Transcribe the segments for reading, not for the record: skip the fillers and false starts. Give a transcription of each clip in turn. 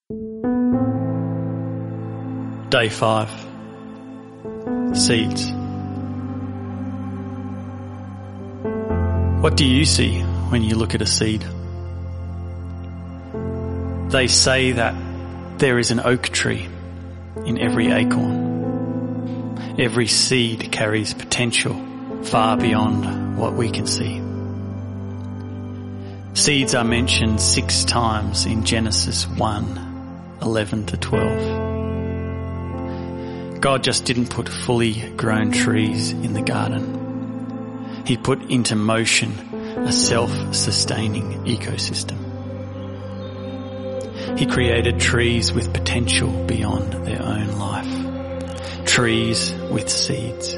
Day 5. Seeds. What do you see when you look at a seed? They say that there is an oak tree in every acorn. Every seed carries potential far beyond what we can see. Seeds are mentioned 6 times in Genesis 1:11 to 12. God just didn't put fully grown trees in the garden. He put into motion a self-sustaining ecosystem. He created trees with potential beyond their own life. Trees with seeds.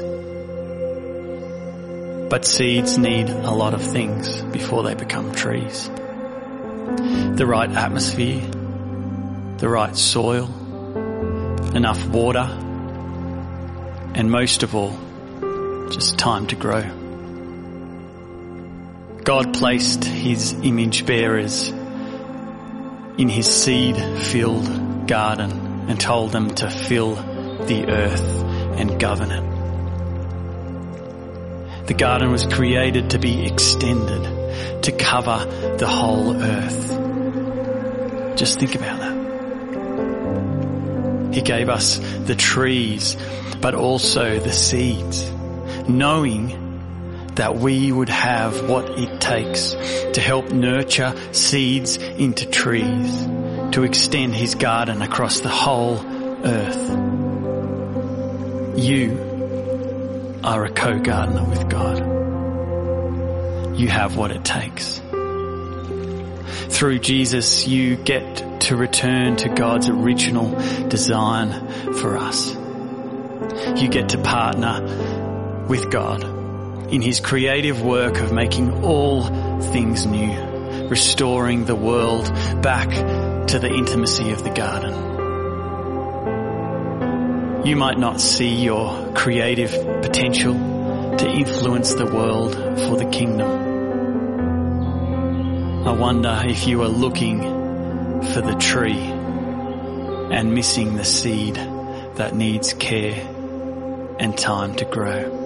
But seeds need a lot of things before they become trees. The right atmosphere, the right soil, enough water, and most of all, just time to grow. God placed his image bearers in his seed-filled garden and told them to fill the earth and govern it. The garden was created to be extended, to cover the whole earth. Just think about that. He gave us the trees, but also the seeds, knowing that we would have what it takes to help nurture seeds into trees, to extend his garden across the whole earth. You are a co-gardener with God. You have what it takes. Through Jesus, you get to return to God's original design for us. You get to partner with God in his creative work of making all things new, restoring the world back to the intimacy of the garden. You might not see your creative potential to influence the world for the kingdom. I wonder if you are looking for the tree and missing the seed that needs care and time to grow.